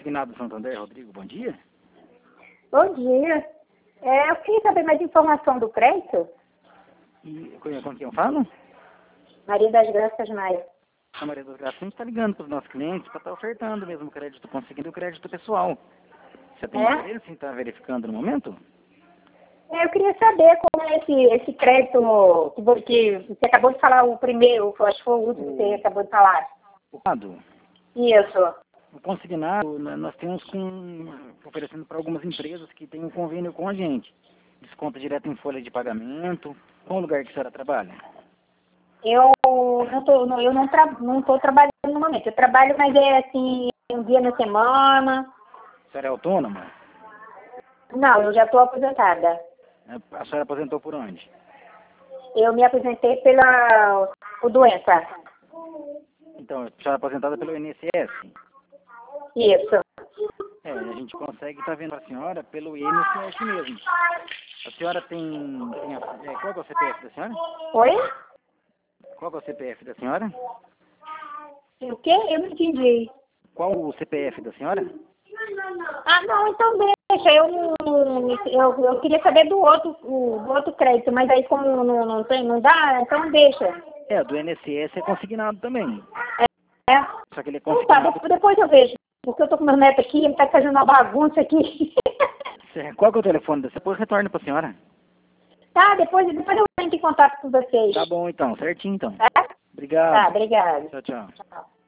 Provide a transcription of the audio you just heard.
Consignado Santander, Rodrigo, bom dia. Bom dia. Eu queria saber mais informação do crédito. E com quem eu falo? Maria das Graças Maia. A Maria das Graças, a gente está ligando para os nossos clientes para estar ofertando mesmo o crédito, conseguindo o crédito pessoal. Você tem interesse em estar verificando no momento? Eu queria saber como é esse crédito que você acabou de falar, o primeiro, acho que foi o último que você acabou de falar. O quadro? Isso. O consignado, nós temos oferecendo para algumas empresas que têm um convênio com a gente. Desconto direto em folha de pagamento. Qual o lugar que a senhora trabalha? Eu não estou trabalhando no momento. Eu trabalho, mas é assim, um dia na semana. A senhora é autônoma? Não, eu já estou aposentada. A senhora aposentou por onde? Eu me aposentei por doença. Então, a senhora é aposentada pelo INSS? Isso. A gente consegue estar vendo a senhora pelo INSS mesmo. A senhora qual é o CPF da senhora? Oi? Qual é o CPF da senhora? O quê? Eu não entendi. Qual o CPF da senhora? Ah, não, então deixa. Eu queria saber do outro crédito, mas aí como não dá, então deixa. Do INSS é consignado também. É. Só que ele é Então tá, consignado. depois eu vejo. Porque eu tô com meu neto aqui, ele tá fazendo uma bagunça aqui. Qual que é o telefone? Depois retorna para a senhora. Tá, depois eu entro em contato com vocês. Tá bom então, certinho então. Tá? Obrigado. Tá, obrigada. Tchau, tchau. Tchau.